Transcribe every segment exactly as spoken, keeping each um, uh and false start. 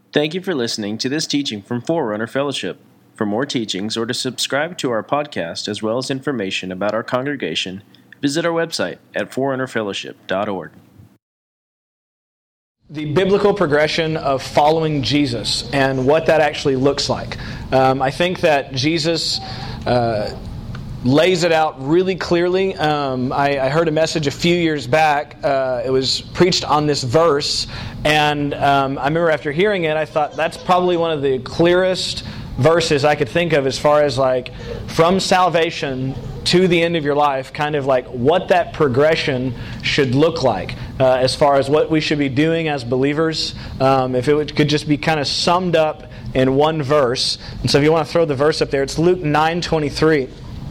Thank you for listening to this teaching from Forerunner Fellowship. For more teachings or to subscribe to our podcast as well as information about our congregation, visit our website at forerunner fellowship dot org. The biblical progression of following Jesus and what that actually looks like. Um, I think that Jesus uh, lays it out really clearly. Um, I, I heard a message a few years back. Uh, it was preached on this verse, and um, I remember after hearing it, I thought that's probably one of the clearest verses I could think of as far as like from salvation to the end of your life, kind of like what that progression should look like uh, as far as what we should be doing as believers. Um, if it would, could just be kind of summed up in one verse. And so if you want to throw the verse up there, it's Luke nine twenty-three.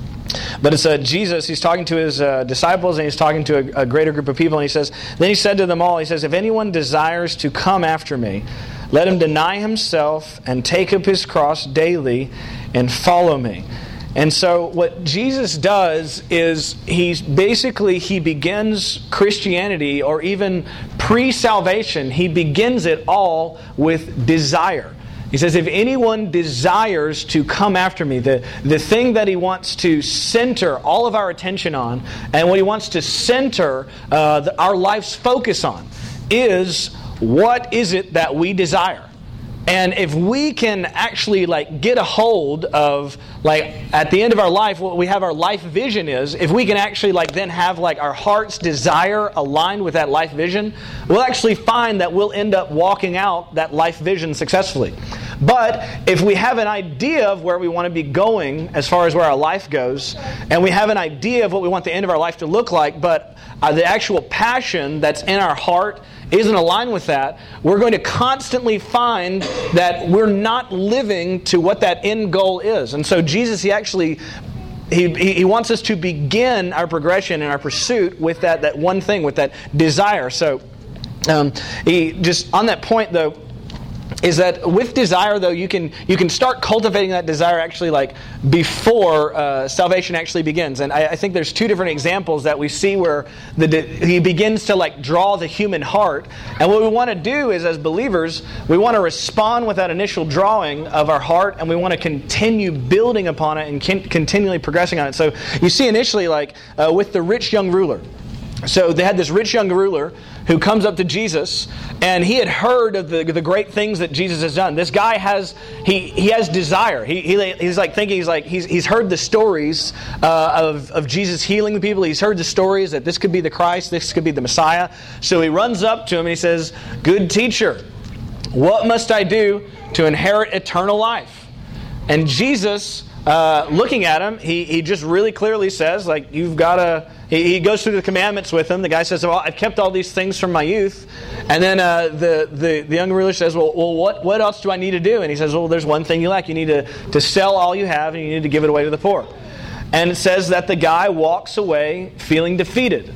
But it's uh, Jesus, he's talking to his uh, disciples and he's talking to a, a greater group of people, and he says, then he said to them all, he says, if anyone desires to come after me, let him deny himself and take up his cross daily and follow me. And so what Jesus does is he's basically, he begins Christianity, or even pre-salvation, he begins it all with desire. He says, if anyone desires to come after me, the, the thing that he wants to center all of our attention on, and what he wants to center uh, the, our life's focus on, is what is it that we desire? And if we can actually like get a hold of, like at the end of our life, what we have our life vision is, if we can actually like then have like our heart's desire aligned with that life vision, we'll actually find that we'll end up walking out that life vision successfully. But if we have an idea of where we want to be going as far as where our life goes, and we have an idea of what we want the end of our life to look like, but uh, the actual passion that's in our heart isn't aligned with that, we're going to constantly find that we're not living to what that end goal is. And so Jesus, he actually, he he wants us to begin our progression and our pursuit with that, that one thing, with that desire. So um, he just, on that point though, is that with desire, though, you can you can start cultivating that desire actually like before uh, salvation actually begins. And I, I think there's two different examples that we see where the de- he begins to like draw the human heart. And what we want to do is, as believers, we want to respond with that initial drawing of our heart, and we want to continue building upon it and con- continually progressing on it. So you see initially like uh, with the rich young ruler. So they had this rich young ruler who comes up to Jesus, and he had heard of the, the great things that Jesus has done. This guy has he he has desire. He, he he's like thinking he's like he's he's heard the stories uh, of of Jesus healing the people. He's heard the stories that this could be the Christ, this could be the Messiah. So he runs up to him and he says, "Good teacher, what must I do to inherit eternal life?" And Jesus, uh, looking at him, he he just really clearly says, like, you've got to. He goes through the commandments with him. The guy says, well, I've kept all these things from my youth. And then uh, the, the, the young ruler says, well, well what, what else do I need to do? And he says, well, there's one thing you lack. You need to, to sell all you have, and you need to give it away to the poor. And it says that the guy walks away feeling defeated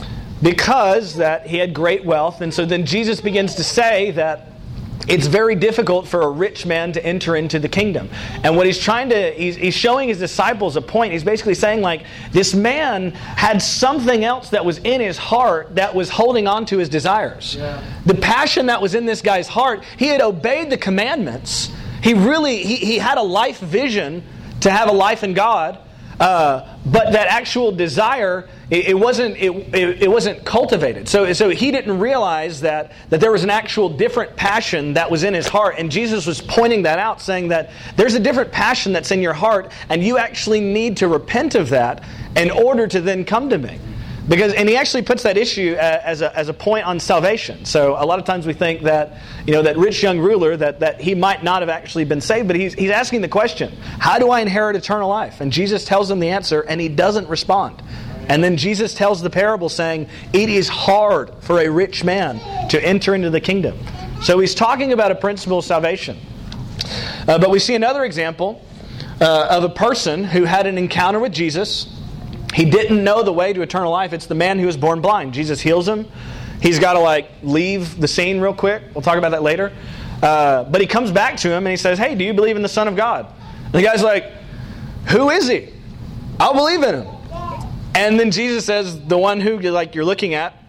because that he had great wealth. And so then Jesus begins to say that it's very difficult for a rich man to enter into the kingdom. And what he's trying to, he's, he's showing his disciples a point. He's basically saying, like, this man had something else that was in his heart that was holding on to his desires. Yeah. The passion that was in this guy's heart, he had obeyed the commandments. He really, he, he had a life vision to have a life in God. Uh, but that actual desire, it, it wasn't it, it, it wasn't cultivated. So so he didn't realize that that there was an actual different passion that was in his heart. And Jesus was pointing that out, saying that there's a different passion that's in your heart, and you actually need to repent of that in order to then come to me. Because, and he actually puts that issue as a as a point on salvation. So a lot of times we think that, you know, that rich young ruler, that, that he might not have actually been saved, but he's he's asking the question, how do I inherit eternal life? And Jesus tells him the answer, and he doesn't respond. And then Jesus tells the parable saying, it is hard for a rich man to enter into the kingdom. So he's talking about a principle of salvation. Uh, but we see another example uh, of a person who had an encounter with Jesus. He didn't know the way to eternal life. It's the man who was born blind. Jesus heals him. He's got to like leave the scene real quick. We'll talk about that later. Uh, but he comes back to him and he says, hey, do you believe in the Son of God? And the guy's like, who is he? I'll believe in him. And then Jesus says, the one who like you're looking at,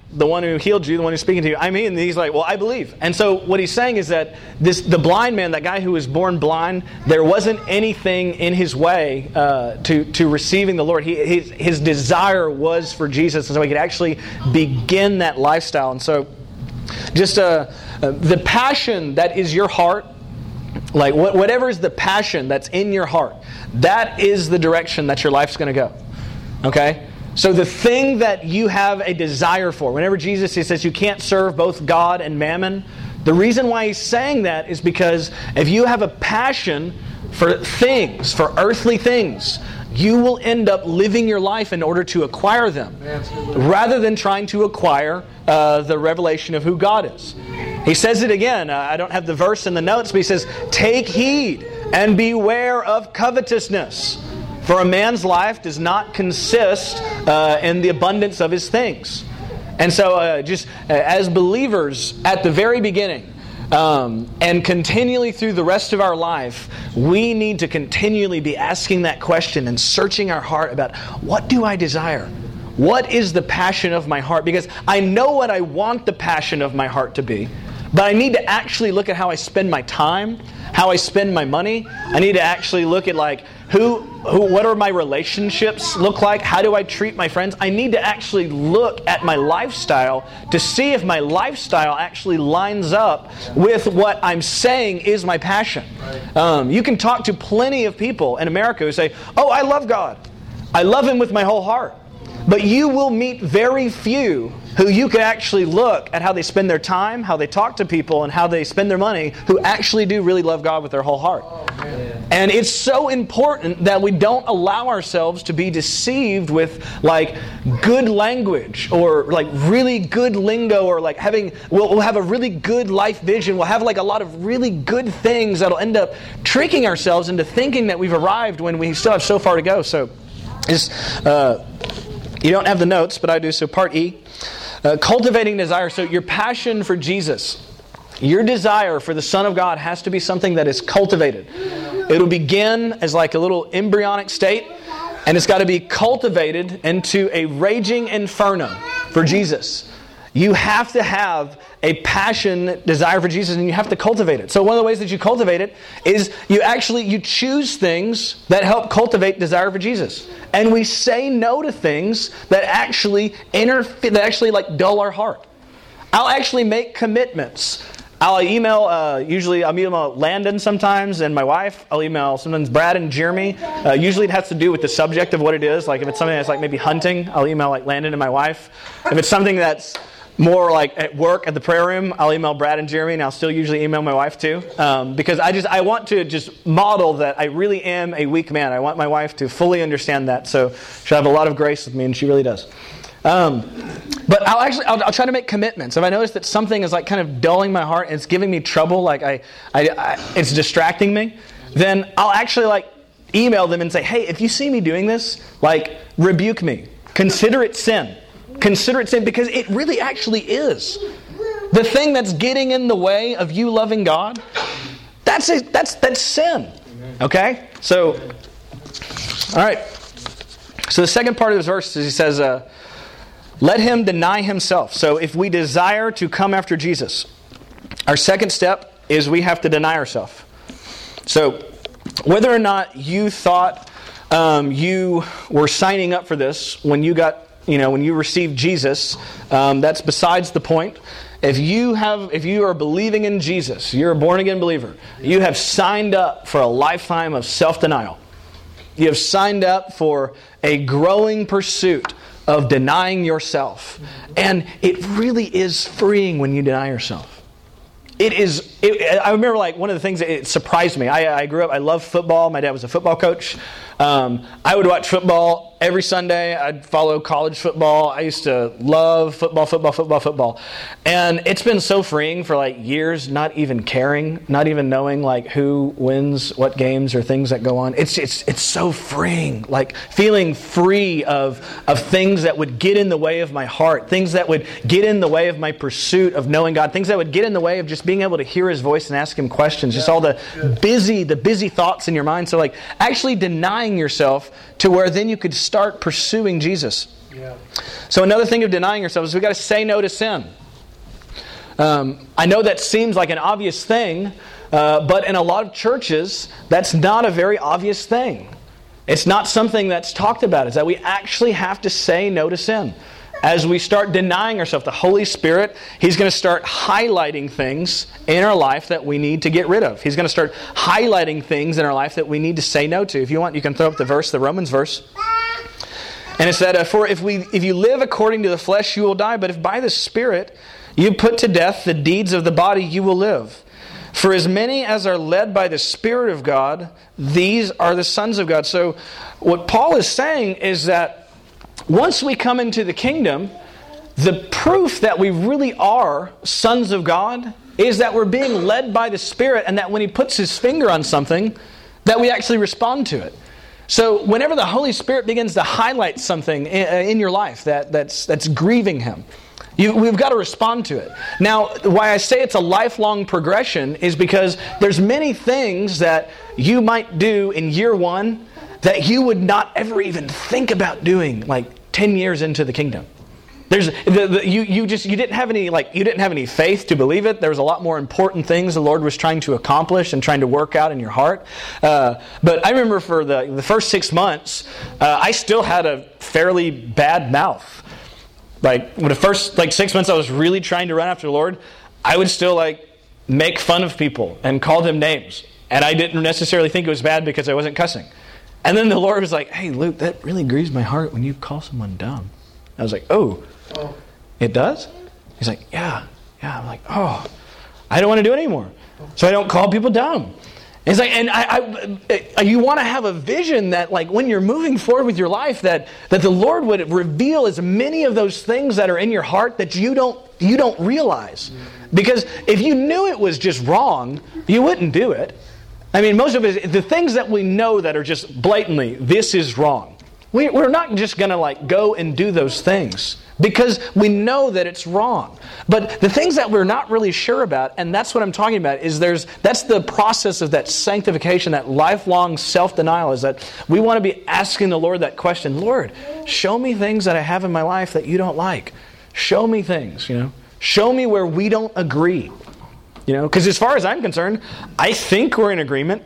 the one who healed you, the one who's speaking to you, I'm he. And he's like, well, I believe. And so what he's saying is that this the blind man, that guy who was born blind, there wasn't anything in his way uh, to, to receiving the Lord. He, his, his desire was for Jesus, and so he could actually begin that lifestyle. And so just uh, uh, the passion that is your heart, like what, whatever is the passion that's in your heart, that is the direction that your life's going to go. Okay? So the thing that you have a desire for, whenever Jesus he says you can't serve both God and mammon, the reason why he's saying that is because if you have a passion for things, for earthly things, you will end up living your life in order to acquire them, rather than trying to acquire uh, the revelation of who God is. He says it again. Uh, I don't have the verse in the notes, but he says, "Take heed and beware of covetousness. For a man's life does not consist uh, in the abundance of his things." And so uh, just uh, as believers at the very beginning um, and continually through the rest of our life, we need to continually be asking that question and searching our heart about, what do I desire? What is the passion of my heart? Because I know what I want the passion of my heart to be, but I need to actually look at how I spend my time, how I spend my money. I need to actually look at like, Who, who, what are my relationships look like? How do I treat my friends? I need to actually look at my lifestyle to see if my lifestyle actually lines up with what I'm saying is my passion. Um, you can talk to plenty of people in America who say, "Oh, I love God. I love Him with my whole heart." But you will meet very few who you can actually look at how they spend their time, how they talk to people, and how they spend their money, who actually do really love God with their whole heart. Oh, and it's so important that we don't allow ourselves to be deceived with like good language or like really good lingo, or like having, we'll, we'll have a really good life vision. We'll have like a lot of really good things that'll end up tricking ourselves into thinking that we've arrived when we still have so far to go. So just, uh, you don't have the notes, but I do. So part E, uh, cultivating desire. So your passion for Jesus, your desire for the Son of God has to be something that is cultivated. It'll begin as like a little embryonic state, and it's got to be cultivated into a raging inferno for Jesus. You have to have a passion, desire for Jesus, and you have to cultivate it. So one of the ways that you cultivate it is you actually you choose things that help cultivate desire for Jesus, and we say no to things that actually interfere, that actually like dull our heart. I'll actually make commitments. I'll email, uh, usually I'll email Landon sometimes and my wife. I'll email sometimes Brad and Jeremy. Uh, usually it has to do with the subject of what it is. Like if it's something that's like maybe hunting, I'll email like Landon and my wife. If it's something that's more like at work at the prayer room, I'll email Brad and Jeremy, and I'll still usually email my wife too. Um, because I just I want to just model that I really am a weak man. I want my wife to fully understand that. So she'll have a lot of grace with me, and she really does. Um, but I'll actually I'll, I'll try to make commitments. If I notice that something is like kind of dulling my heart and it's giving me trouble, like I, I, I it's distracting me, then I'll actually like email them and say, "Hey, if you see me doing this, like rebuke me. Consider it sin. Consider it sin," because it really actually is. The thing that's getting in the way of you loving God, that's a, that's that's sin. Okay? So, all right. So the second part of this verse is he says, uh, let him deny himself. So if we desire to come after Jesus, our second step is we have to deny ourselves. So whether or not you thought um, you were signing up for this when you got, you know, when you received Jesus, um, that's besides the point. If you have, if you are believing in Jesus, you're a born again believer, you have signed up for a lifetime of self-denial. You have signed up for a growing pursuit of denying yourself. And it really is freeing when you deny yourself. It is, it, I remember like one of the things that it surprised me. I, I grew up, I loved football. My dad was a football coach. Um, I would watch football every Sunday. I'd follow college football. I used to love football, football, football, football. And it's been so freeing for like years, not even caring, not even knowing like who wins what games or things that go on. It's it's it's so freeing, like feeling free of, of things that would get in the way of my heart, things that would get in the way of my pursuit of knowing God, things that would get in the way of just being able to hear His voice and ask Him questions, just all the busy, the busy thoughts in your mind. So like actually denying yourself to where then you could start pursuing Jesus. Yeah. So another thing of denying ourselves is we've got to say no to sin. Um, I know that seems like an obvious thing, uh, but in a lot of churches, that's not a very obvious thing. It's not something that's talked about. It's that we actually have to say no to sin. As we start denying ourselves, the Holy Spirit, He's going to start highlighting things in our life that we need to get rid of. He's going to start highlighting things in our life that we need to say no to. If you want, you can throw up the verse, the Romans verse. And it's that, uh, for if we, if you live according to the flesh, you will die. But if by the Spirit you put to death the deeds of the body, you will live. For as many as are led by the Spirit of God, these are the sons of God. So what Paul is saying is that once we come into the kingdom, the proof that we really are sons of God is that we're being led by the Spirit, and that when He puts His finger on something, that we actually respond to it. So whenever the Holy Spirit begins to highlight something in your life that, that's, that's grieving Him, you, we've got to respond to it. Now, why I say it's a lifelong progression is because there's many things that you might do in year one that you would not ever even think about doing like ten years into the kingdom. There's the, the, you you just you didn't have any like you didn't have any faith to believe it. There was a lot more important things the Lord was trying to accomplish and trying to work out in your heart. Uh, but I remember for the the first six months, uh, I still had a fairly bad mouth. Like when the first like six months I was really trying to run after the Lord, I would still like make fun of people and call them names, and I didn't necessarily think it was bad because I wasn't cussing. And then the Lord was like, "Hey, Luke, that really grieves my heart when you call someone dumb." I was like, "Oh, oh. It does?" He's like, "Yeah, yeah." I'm like, "Oh, I don't want to do it anymore, so I don't call people dumb." And he's like, and I, I, you want to have a vision that, like, when you're moving forward with your life, that that the Lord would reveal as many of those things that are in your heart that you don't you don't realize, because if you knew it was just wrong, you wouldn't do it. I mean, most of it, the things that we know that are just blatantly, this is wrong. We, we're not just going to like go and do those things because we know that it's wrong. But the things that we're not really sure about, and that's what I'm talking about, is there's that's the process of that sanctification, that lifelong self-denial, is that we want to be asking the Lord that question, Lord, show me things that I have in my life that you don't like. Show me things, you know. Show me where we don't agree. You know, because as far as I'm concerned, I think we're in agreement.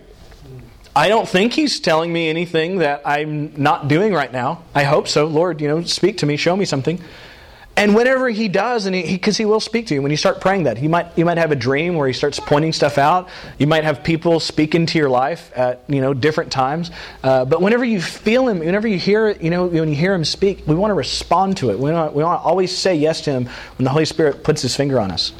I don't think He's telling me anything that I'm not doing right now. I hope so. Lord, you know, speak to me, show me something. And whenever He does, and he, because he, he will speak to you when you start praying that, He might you might have a dream where He starts pointing stuff out. You might have people speak into your life at you know different times. Uh, but whenever you feel Him, whenever you hear it, you know, when you hear Him speak, we want to respond to it. We want, we want to always say yes to Him when the Holy Spirit puts His finger on us.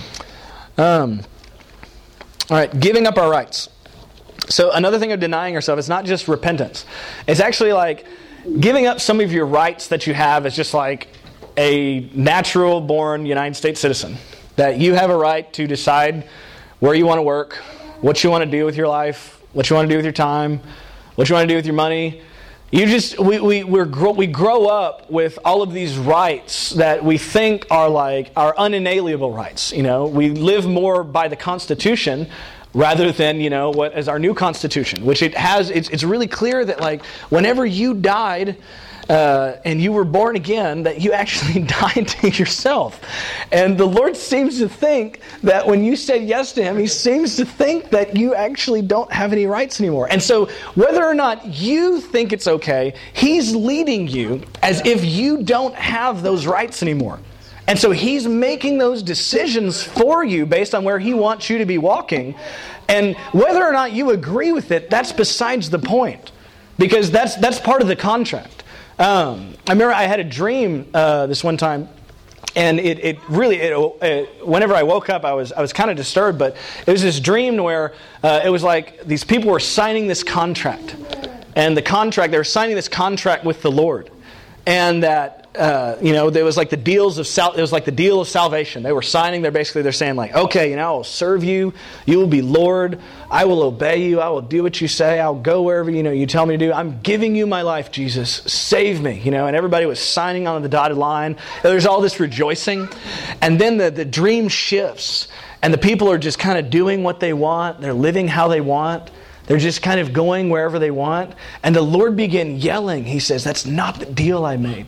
Um, all right, giving up our rights. So another thing of denying ourselves is not just repentance. It's actually like giving up some of your rights that you have as just like a natural-born United States citizen. That you have a right to decide where you want to work, what you want to do with your life, what you want to do with your time, what you want to do with your money. You just we we we're grow, we grow up with all of these rights that we think are like our unalienable rights. You know, we live more by the Constitution rather than you know what is our new Constitution, which it has. It's it's really clear that like whenever you died. Uh, and you were born again, that you actually died to yourself. And the Lord seems to think that when you said yes to Him, He seems to think that you actually don't have any rights anymore. And so whether or not you think it's okay, He's leading you as if you don't have those rights anymore. And so He's making those decisions for you based on where He wants you to be walking. And whether or not you agree with it, that's besides the point. Because that's that's part of the contract. Um, I remember I had a dream uh, this one time, and it, it really, it, it, whenever I woke up, I was I was kind of disturbed, but it was this dream where uh, it was like these people were signing this contract, and the contract, they were signing this contract with the Lord, and that, uh, you know, there was like the deals of sal- it was like the deal of salvation. They were signing, they're basically, they're saying like, okay, you know, I will serve you, you will be Lord, I will obey you, I will do what you say, I'll go wherever, you know, you tell me to do. I'm giving you my life, Jesus, save me, you know, and everybody was signing on the dotted line. There's all this rejoicing, and then the, the dream shifts, and the people are just kind of doing what they want, they're living how they want, they're just kind of going wherever they want, and the Lord began yelling. He says, that's not the deal I made.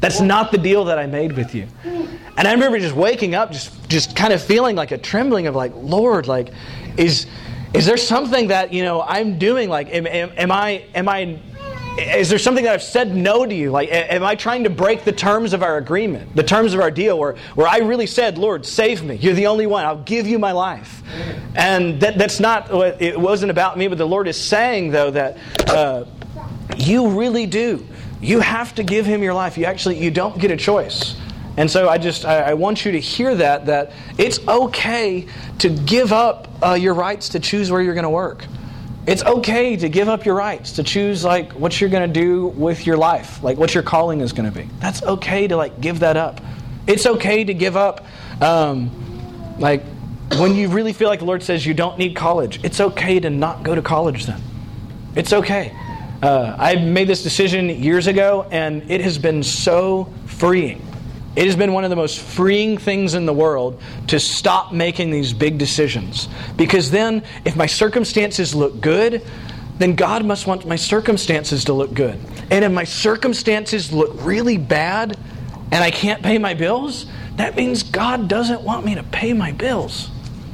That's not the deal that I made with you. And I remember just waking up, just just kind of feeling like a trembling of like, Lord, like, is is there something that, you know, I'm doing? Like, am, am, am I am I is there something that I've said no to you? Like, am I trying to break the terms of our agreement, the terms of our deal, where, where I really said, Lord, save me. You're the only one. I'll give you my life. And that, that's not what, it wasn't about me, but the Lord is saying, though, that uh, you really do. You have to give Him your life. You actually, you don't get a choice. And so I just, I, I want you to hear that, that it's okay to give up uh, your rights to choose where you're going to work. It's okay to give up your rights, to choose like what you're going to do with your life, like what your calling is going to be. That's okay to like give that up. It's okay to give up, um, like when you really feel like the Lord says you don't need college. It's okay to not go to college then. It's okay. Uh, I made this decision years ago, and it has been so freeing. It has been one of the most freeing things in the world to stop making these big decisions. Because then, if my circumstances look good, then God must want my circumstances to look good. And if my circumstances look really bad, and I can't pay my bills, that means God doesn't want me to pay my bills.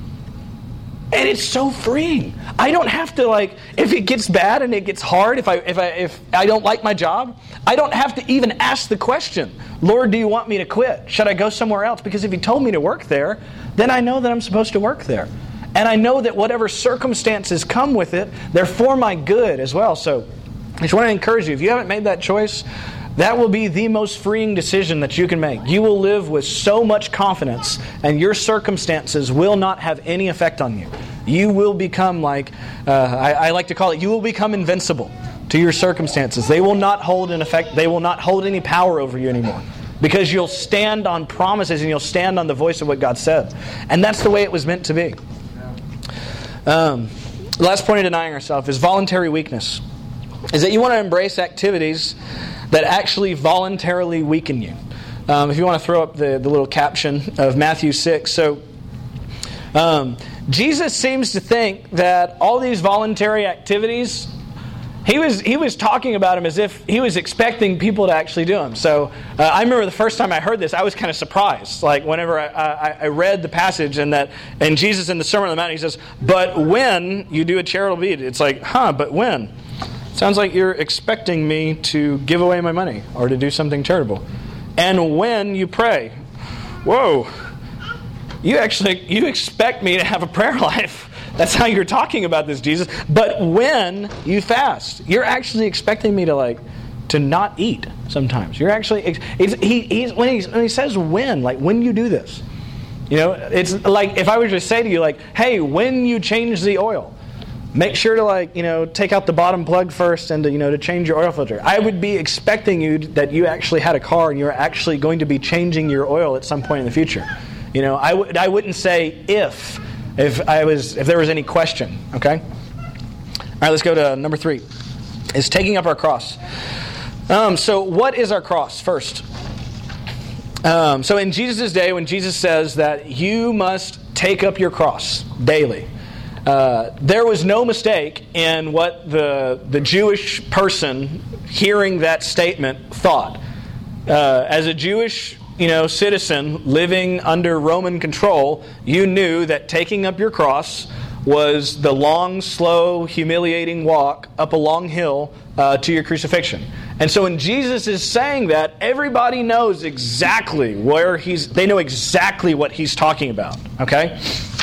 And it's so freeing. I don't have to like, if it gets bad and it gets hard, if I if I if I don't like my job, I don't have to even ask the question, Lord, do you want me to quit? Should I go somewhere else? Because if He told me to work there, then I know that I'm supposed to work there. And I know that whatever circumstances come with it, they're for my good as well. So I just want to encourage you, if you haven't made that choice, that will be the most freeing decision that you can make. You will live with so much confidence, and your circumstances will not have any effect on you. You will become like, uh, I, I like to call it, you will become invincible to your circumstances. They will not hold an effect, they will not hold any power over you anymore. Because you'll stand on promises and you'll stand on the voice of what God said. And that's the way it was meant to be. Um, the last point of denying ourselves is voluntary weakness. Is that you want to embrace activities that actually voluntarily weaken you. Um, if you want to throw up the, the little caption of Matthew six. So, um, Jesus seems to think that all these voluntary activities, he was he was talking about them as if he was expecting people to actually do them. So uh, I remember the first time I heard this, I was kind of surprised. Like whenever I, I, I read the passage and that, and Jesus in the Sermon on the Mount, He says, "But when you do a charitable deed," it's like, huh? But when? Sounds like you're expecting me to give away my money or to do something charitable. And when you pray, whoa, you actually you expect me to have a prayer life. That's how you're talking about this, Jesus. But when you fast, you're actually expecting me to like to not eat sometimes. You're actually it's, he he's, when he when he says when, like when you do this, you know, it's like if I were to say to you like, hey, when you change the oil, make sure to like, you know, take out the bottom plug first and to, you know, to change your oil filter. I would be expecting you that you actually had a car and you're actually going to be changing your oil at some point in the future. You know, I would I wouldn't say if if I was if there was any question. Okay. All right, let's go to number three. Is taking up our cross. Um, so what is our cross first? Um, so in Jesus' day, when Jesus says that you must take up your cross daily, uh, there was no mistake in what the the Jewish person hearing that statement thought. Uh, as a Jewish you know, citizen living under Roman control, you knew that taking up your cross was the long, slow, humiliating walk up a long hill uh, to your crucifixion. And so when Jesus is saying that, everybody knows exactly where he's, they know exactly what he's talking about. Okay?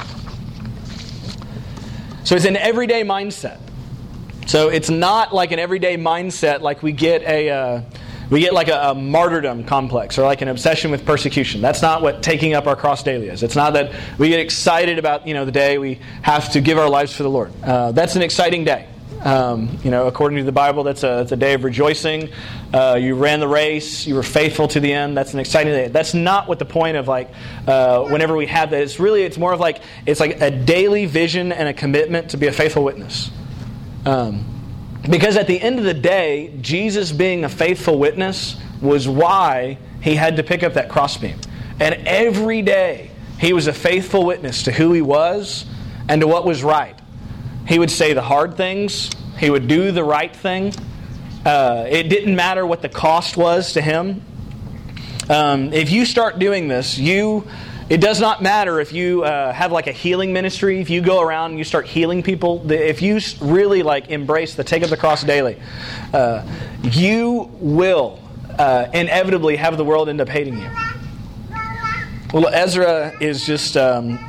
So it's an everyday mindset. So it's not like an everyday mindset like we get a... Uh, We get like a, a martyrdom complex or like an obsession with persecution. That's not what taking up our cross daily is. It's not that we get excited about, you know, the day we have to give our lives for the Lord. Uh, that's an exciting day. Um, you know, according to the Bible, that's a, that's a day of rejoicing. Uh, you ran the race. You were faithful to the end. That's an exciting day. That's not what the point of like uh, whenever we have that. It's really, it's more of like, it's like a daily vision and a commitment to be a faithful witness. Um Because at the end of the day, Jesus being a faithful witness was why he had to pick up that crossbeam. And every day, he was a faithful witness to who he was and to what was right. He would say the hard things. He would do the right thing. Uh, it didn't matter what the cost was to him. Um, if you start doing this, you it does not matter if you uh, have like a healing ministry. If you go around and you start healing people, if you really like embrace the take up the cross daily, uh, you will uh, inevitably have the world end up hating you. Well, Ezra is just um,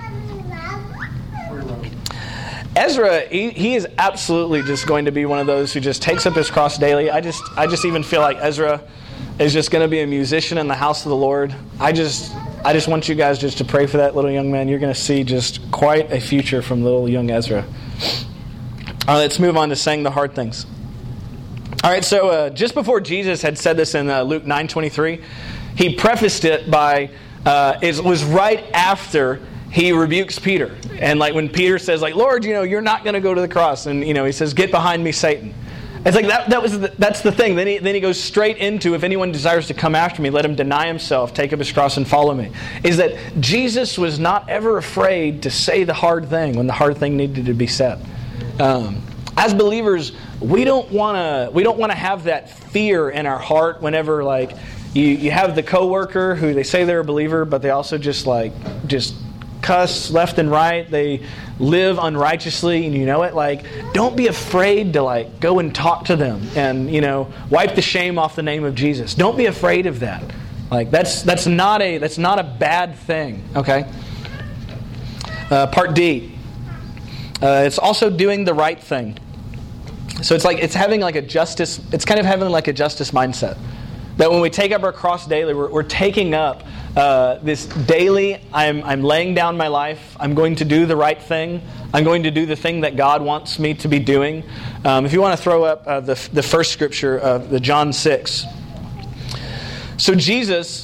Ezra. He, he is absolutely just going to be one of those who just takes up his cross daily. I just I just even feel like Ezra is just going to be a musician in the house of the Lord. I just I just want you guys just to pray for that little young man. You're going to see just quite a future from little young Ezra. All right, let's move on to saying the hard things. All right, so uh, just before Jesus had said this in uh, Luke nine twenty-three, he prefaced it by, uh, it was right after he rebukes Peter. And like when Peter says, like, Lord, you know, you're not going to go to the cross. And, you know, he says, get behind me, Satan. It's like that, that was the, that's the thing. Then he, then he goes straight into, if anyone desires to come after me, let him deny himself, take up his cross, and follow me. Is that Jesus was not ever afraid to say the hard thing when the hard thing needed to be said. Um, as believers, we don't want to we don't want to have that fear in our heart whenever like you, you have the coworker who they say they're a believer, but they also just like just cuss left and right. They live unrighteously, and you know it. Like, don't be afraid to like go and talk to them and, you know, wipe the shame off the name of Jesus. Don't be afraid of that. Like that's that's not a that's not a bad thing. Okay. Uh, part D. Uh, it's also doing the right thing. So it's like it's having like a justice. It's kind of having like a justice mindset. That when we take up our cross daily, we're, we're taking up uh, this daily. I'm I'm laying down my life. I'm going to do the right thing. I'm going to do the thing that God wants me to be doing. Um, if you want to throw up uh, the the first scripture of the John six. So Jesus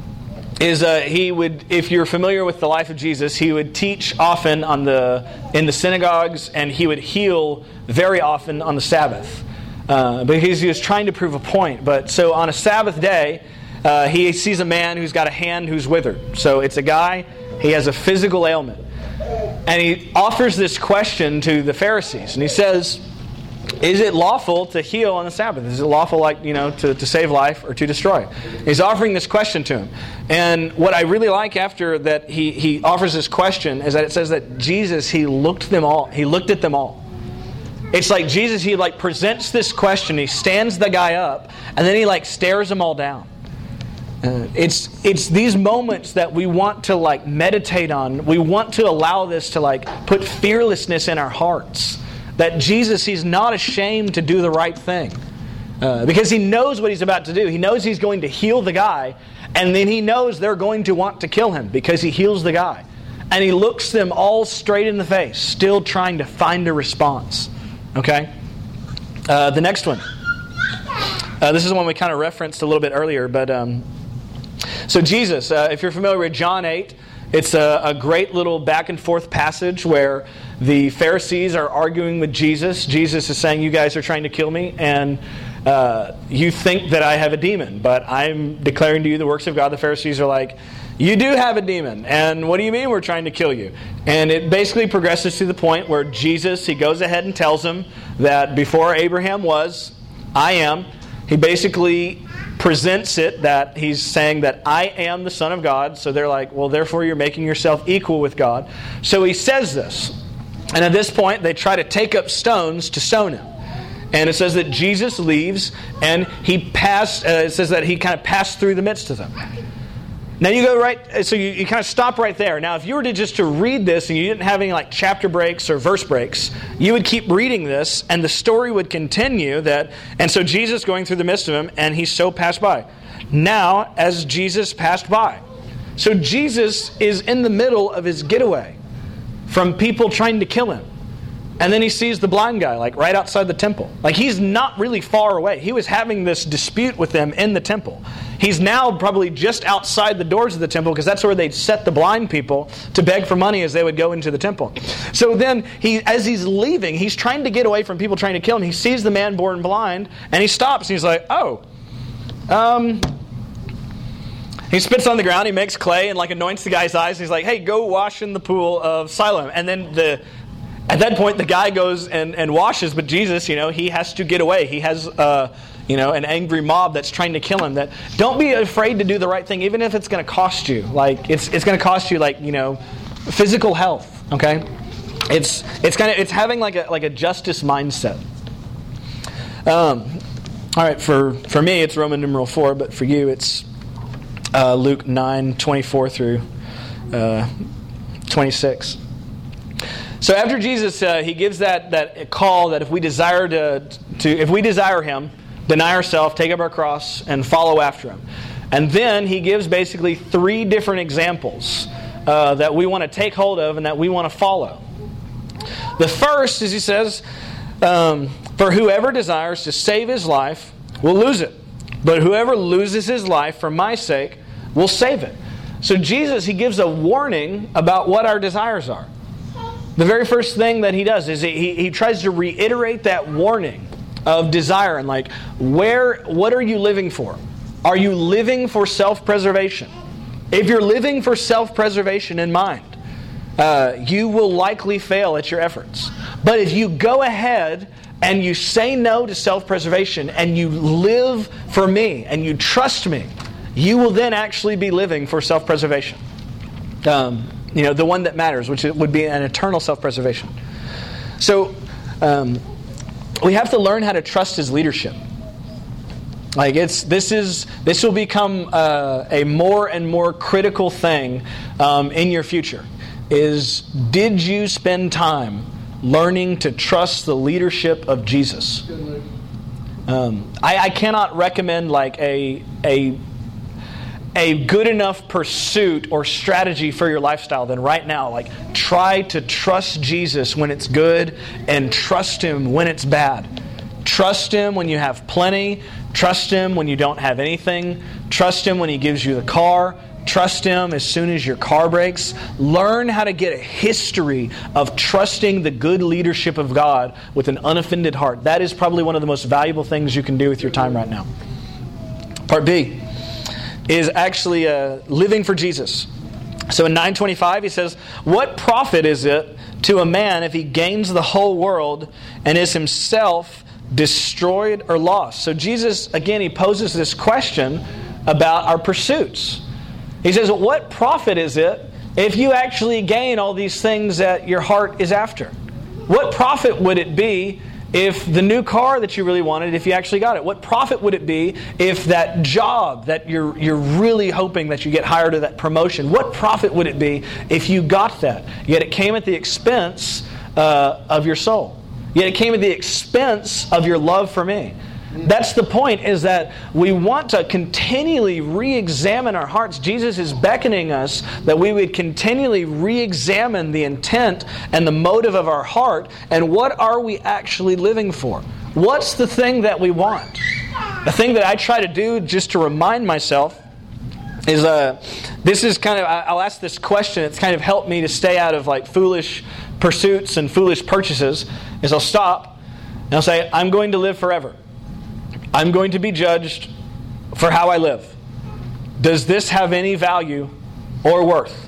is uh, he would, if you're familiar with the life of Jesus, he would teach often on the in the synagogues, and he would heal very often on the Sabbath. Uh, because he was trying to prove a point. But so on a Sabbath day, uh, he sees a man who's got a hand who's withered. So it's a guy, he has a physical ailment. And he offers this question to the Pharisees. And he says, is it lawful to heal on the Sabbath? Is it lawful, like, you know, to, to save life or to destroy? He's offering this question to him. And what I really like after that he, he offers this question is that it says that Jesus, he looked them all, he looked at them all. It's like Jesus, he like presents this question, he stands the guy up, and then he like stares them all down. Uh, it's it's these moments that we want to like meditate on. We want to allow this to like put fearlessness in our hearts. That Jesus, he's not ashamed to do the right thing. Uh, because he knows what he's about to do. He knows he's going to heal the guy, and then he knows they're going to want to kill him because he heals the guy. And he looks them all straight in the face, still trying to find a response. Okay? Uh, the next one. Uh, this is the one we kind of referenced a little bit earlier. But um, so Jesus, uh, if you're familiar with John eight, it's a, a great little back and forth passage where the Pharisees are arguing with Jesus. Jesus is saying, you guys are trying to kill me, and uh, you think that I have a demon, but I'm declaring to you the works of God. The Pharisees are like, you do have a demon, and what do you mean we're trying to kill you? And it basically progresses to the point where Jesus, he goes ahead and tells them that before Abraham was, I am. He basically presents it that he's saying that I am the Son of God. So they're like, well, therefore you're making yourself equal with God. So he says this. And at this point, they try to take up stones to stone him. And it says that Jesus leaves, and he passed, uh, it says that he kind of passed through the midst of them. Now you go right, so you, you kind of stop right there. Now if you were to just to read this and you didn't have any like chapter breaks or verse breaks, you would keep reading this and the story would continue that, and so Jesus going through the midst of him, and he so passed by. Now as Jesus passed by. So Jesus is in the middle of his getaway from people trying to kill him. And then he sees the blind guy, like right outside the temple. Like he's not really far away. He was having this dispute with them in the temple. He's now probably just outside the doors of the temple, because that's where they'd set the blind people to beg for money as they would go into the temple. So then, he, as he's leaving, he's trying to get away from people trying to kill him. He sees the man born blind, and he stops, and he's like, oh, um... He spits on the ground, he makes clay, and like anoints the guy's eyes. He's like, hey, go wash in the pool of Siloam. And then the at that point, the guy goes and, and washes, but Jesus, you know, he has to get away. He has uh, you know, an angry mob that's trying to kill him. That don't be afraid to do the right thing, even if it's going to cost you. Like it's it's going to cost you, like, you know, physical health. Okay, it's it's kind of it's having like a like a justice mindset. Um, all right, for for me it's Roman numeral four, but for you it's uh, Luke nine twenty-four through uh, twenty-six. So after Jesus, uh, he gives that that call that if we desire to to if we desire Him, deny ourselves, take up our cross, and follow after Him. And then he gives basically three different examples uh, that we want to take hold of and that we want to follow. The first is, he says, um, for whoever desires to save his life will lose it, but whoever loses his life for my sake will save it. So Jesus, he gives a warning about what our desires are. The very first thing that he does is he, he tries to reiterate that warning of desire and like, where, what are you living for? Are you living for self-preservation? If you're living for self-preservation in mind, uh, you will likely fail at your efforts. But if you go ahead and you say no to self-preservation and you live for me and you trust me, you will then actually be living for self-preservation. Um, You know, the one that matters, which would be an eternal self-preservation. So, um, we have to learn how to trust His leadership. Like it's this is this will become uh, a more and more critical thing um, in your future. Is did you spend time learning to trust the leadership of Jesus? Um, I, I cannot recommend like a a. a good enough pursuit or strategy for your lifestyle than right now. Like, try to trust Jesus when it's good and trust Him when it's bad. Trust Him when you have plenty. Trust Him when you don't have anything. Trust Him when He gives you the car. Trust Him as soon as your car breaks. Learn how to get a history of trusting the good leadership of God with an unoffended heart. That is probably one of the most valuable things you can do with your time right now. Part B is actually uh, living for Jesus. So in nine twenty-five he says, what profit is it to a man if he gains the whole world and is himself destroyed or lost? So Jesus, again, he poses this question about our pursuits. He says, what profit is it if you actually gain all these things that your heart is after? What profit would it be if the new car that you really wanted, if you actually got it? What profit would it be if that job that you're you're really hoping that you get hired, or that promotion, what profit would it be if you got that? Yet it came at the expense uh, of your soul. Yet it came at the expense of your love for me. That's the point, is that we want to continually re-examine our hearts. Jesus is beckoning us that we would continually re-examine the intent and the motive of our heart, and what are we actually living for? What's the thing that we want? The thing that I try to do just to remind myself is, uh, this is kind of, I'll ask this question, it's kind of helped me to stay out of like foolish pursuits and foolish purchases, is I'll stop and I'll say, I'm going to live forever. I'm going to be judged for how I live. Does this have any value or worth?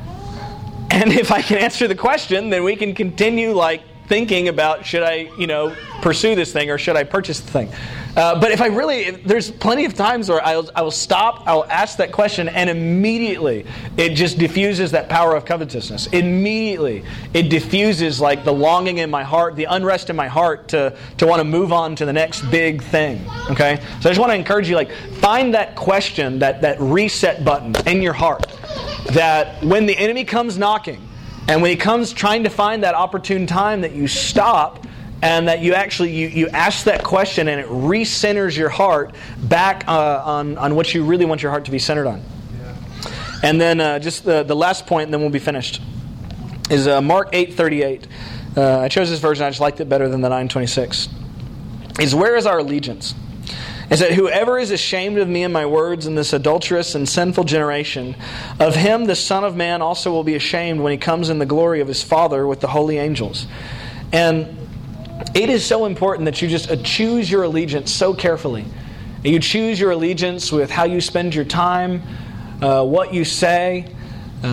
And if I can answer the question, then we can continue like thinking about, should I, you know, pursue this thing or should I purchase the thing? Uh, but if I really, if there's plenty of times where I'll, I will stop, I'll ask that question, and immediately it just diffuses that power of covetousness. Immediately it diffuses like the longing in my heart, the unrest in my heart to, to want to move on to the next big thing. Okay? So I just want to encourage you, like, find that question, that, that reset button in your heart, that when the enemy comes knocking, and when he comes trying to find that opportune time, that you stop and that you actually you, you ask that question, and it recenters your heart back uh, on, on what you really want your heart to be centered on. Yeah. And then uh, just the, the last point, and then we'll be finished, is uh, Mark eight thirty-eight. Uh, I chose this version, I just liked it better than the nine twenty-six. Is where is our allegiance? Is that whoever is ashamed of me and my words in this adulterous and sinful generation, of him the Son of Man also will be ashamed when he comes in the glory of his Father with the holy angels. And it is so important that you just uh, choose your allegiance so carefully. You choose your allegiance with how you spend your time, uh, what you say. Um,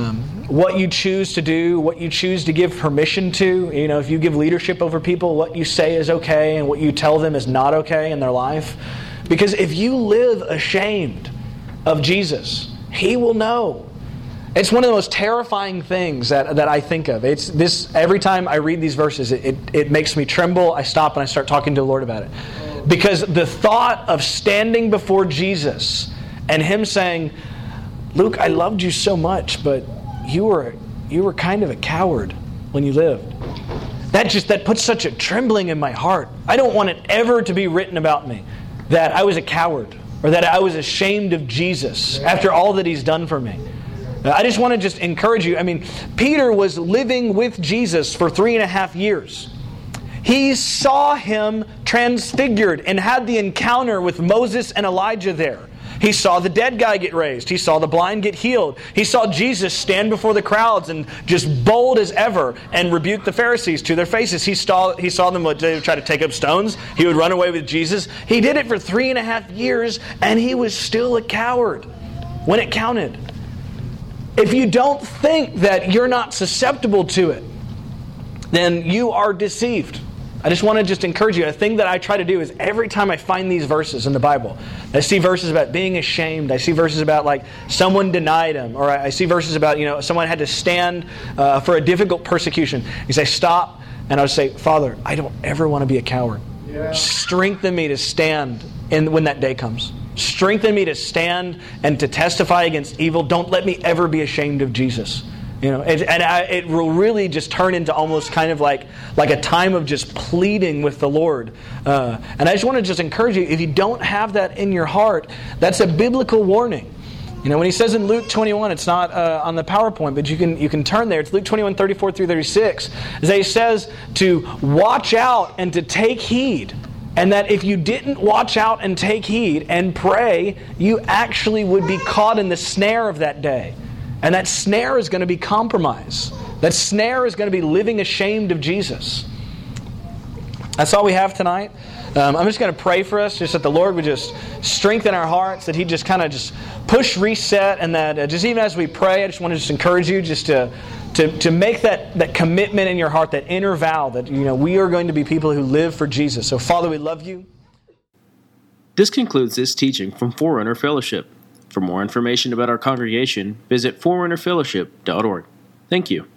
what you choose to do, what you choose to give permission to. You know, if you give leadership over people, what you say is okay and what you tell them is not okay in their life. Because if you live ashamed of Jesus, He will know. It's one of the most terrifying things that, that I think of. It's this every time I read these verses, it, it, it makes me tremble. I stop and I start talking to the Lord about it. Because the thought of standing before Jesus and Him saying, Luke, I loved you so much, but you were you were kind of a coward when you lived. That just that puts such a trembling in my heart. I don't want it ever to be written about me that I was a coward or that I was ashamed of Jesus after all that He's done for me. I just want to just encourage you. I mean, Peter was living with Jesus for three and a half years. He saw Him transfigured and had the encounter with Moses and Elijah there. He saw the dead guy get raised. He saw the blind get healed. He saw Jesus stand before the crowds and just bold as ever and rebuke the Pharisees to their faces. He saw, he saw them they would try to take up stones. He would run away with Jesus. He did it for three and a half years and he was still a coward when it counted. If you don't think that you're not susceptible to it, then you are deceived. I just want to just encourage you. A thing that I try to do is every time I find these verses in the Bible, I see verses about being ashamed. I see verses about like someone denied him, or I see verses about, you know, someone had to stand uh, for a difficult persecution. You say, stop, and I'll say, Father, I don't ever want to be a coward. Yeah. Strengthen me to stand in, when that day comes. Strengthen me to stand and to testify against evil. Don't let me ever be ashamed of Jesus. You know, and, and I, it will really just turn into almost kind of like, like a time of just pleading with the Lord. Uh, and I just want to just encourage you, if you don't have that in your heart, that's a biblical warning. You know, when He says in Luke twenty-one, it's not uh, on the PowerPoint, but you can you can turn there. It's Luke twenty-one, thirty-four through thirty-six. He says to watch out and to take heed. And that if you didn't watch out and take heed and pray, you actually would be caught in the snare of that day. And that snare is going to be compromise. That snare is going to be living ashamed of Jesus. That's all we have tonight. Um, I'm just going to pray for us, just that the Lord would just strengthen our hearts, that He'd just kind of just push reset, and that uh, just even as we pray, I just want to just encourage you just to to to make that, that commitment in your heart, that inner vow that, you know, we are going to be people who live for Jesus. So Father, we love You. This concludes this teaching from Forerunner Fellowship. For more information about our congregation, visit forerunner fellowship dot org. Thank you.